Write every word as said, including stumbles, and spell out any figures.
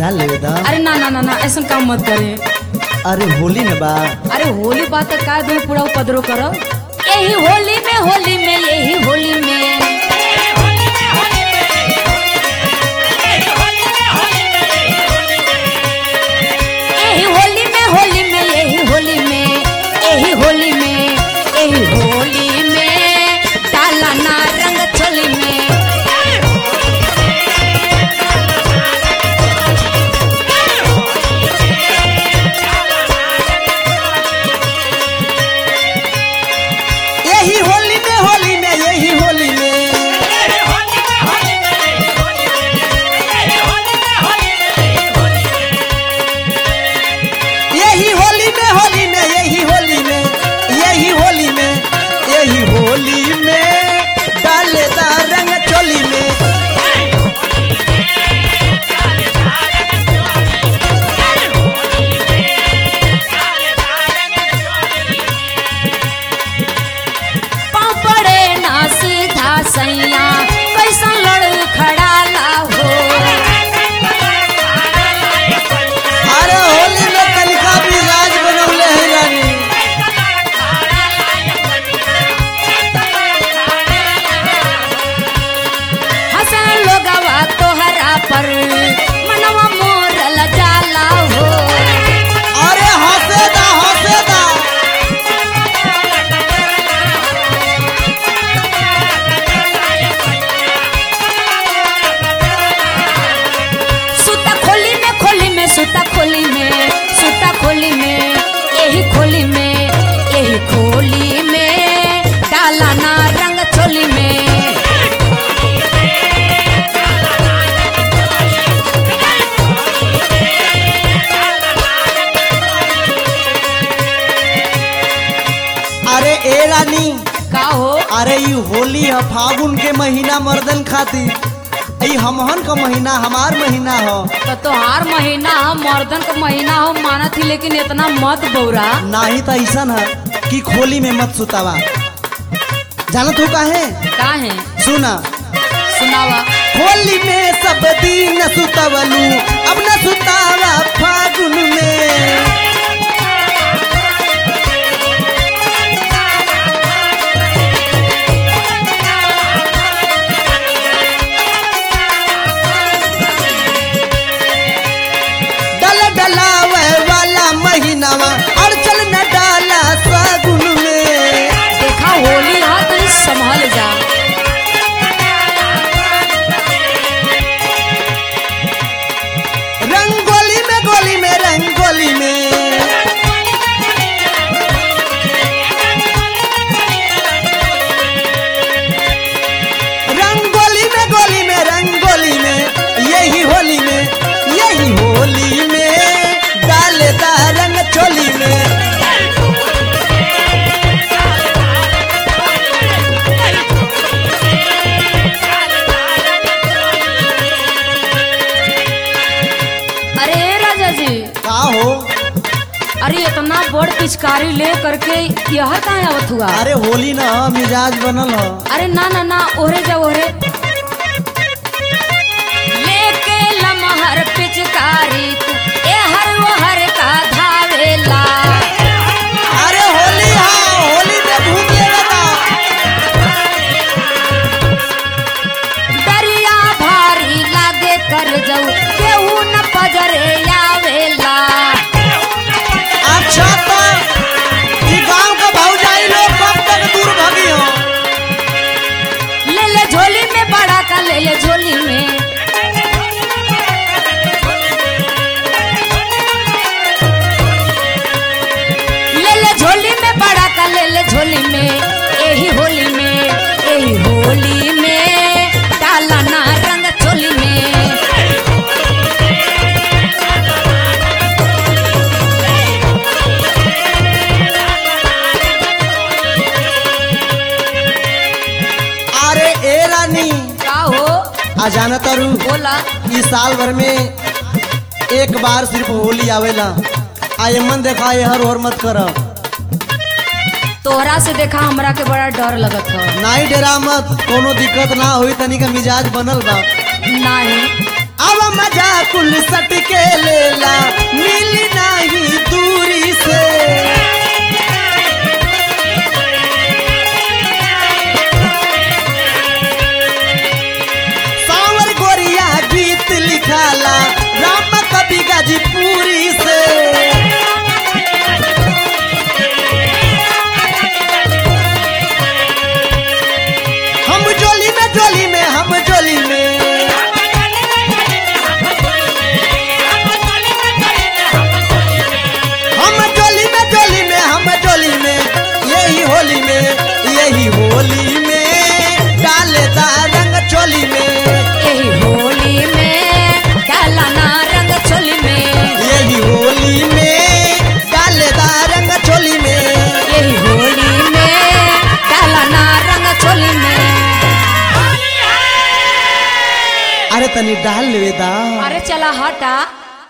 डाल ले दा। अरे ना ना ना ना ऐसा काम मत करे। अरे होली न बा। अरे होली बात का दो पूरा उपद्रव करो। यही होली में होली में यही होली में यही होली में होली में यही होली में यही होली में यही होली में डाला ना रंग चोली में। यही होली में होली में यही होली में यही होली में होली में यही होली में यही होली में यही होली में डालेदार रंग चोली में। पापड़े ना सीधा सैया कैसा लड़ खड़ा ला हो। अरे होली में तनिका मिजाज बनौले है रानी। हसन लोगवा तोहरा पर मनवा मोर लजाला हो। अरे हंसेदा हंसेदा सुता खोली में खोली में सुता खोली में सुता खोली में यही खोली में यही खोली में डाला ना रंग चोली में। अरे ए रानी का हो। अरे ई होली है फागुन के महीना मर्दन खातिर। ई हमहन का महीना हमार महीना हो। तो तोहार महीना हम मर्दन का महीना हो माना थी लेकिन इतना मत बौरा। नाही तो ऐसा है कि खोली में मत सुतावा। जानत हो काहे? का है सुना सुनावा। होली में सब दिन सुतवलू अब न सुतावा फागुन में। डल डलावे वाला महीनावा अड़चन न डाला फागुन में। देखा होली है तो संभल जा। रंगोली में गोली में रंगोली में रंगोली में गोली में रंगोली में यही होली में यही होली में डालेदार रंग चोली में। अरे राजा जी का हो? अरे इतना बड़ पिचकारी ले करके यह कहाँ आवत हुआ। अरे होली ना मिजाज बनल हो। अरे ना ना ना ओरे जा ओरे लेके लमहर पिचकारी तू ए हर वो हर का धावेला। अरे होली हाँ होली में घूम लेगा। दरिया भारी लागे कर जाऊ केहू न पजरे आवेला। अच्छा तो ये गांव का भौजाई लोग कब तक दूर भागी हो। ले ले झोली में बड़ा का ले ले झोली में ले ले झोली में बड़ा का ले ले झोली में यही होली में यही होली में डाला ना रंग चोली में। अरे ए रानी का हो आ जाना तारू बोला। इस साल भर में एक बार सिर्फ होली आवेला। आये मन देखा ये हर और मत कर। तोहरा से देखा हमरा के बड़ा डर लगत ह। नाई डेरा मत कोनो दिक्कत ना हुई तनी का मिजाज बनल बा। नहीं अब मजा कुल सट के लेला मिली नहीं दूरी से। सावर गोरिया गीत लिखाला राम कवि गाजीपुरी से। हम जोली में जोली में हम जोली में हम जोली में जोली में हम जोली में यही होली में यही होली में डालेदा रंग चोली में। यही होली में डाला ना रंग चोली में। यही होली में डालेदा रंग चोली में। यही होली में डाला ना रंग चोली में। अरे तनी डाल लेदा। अरे चला हटा।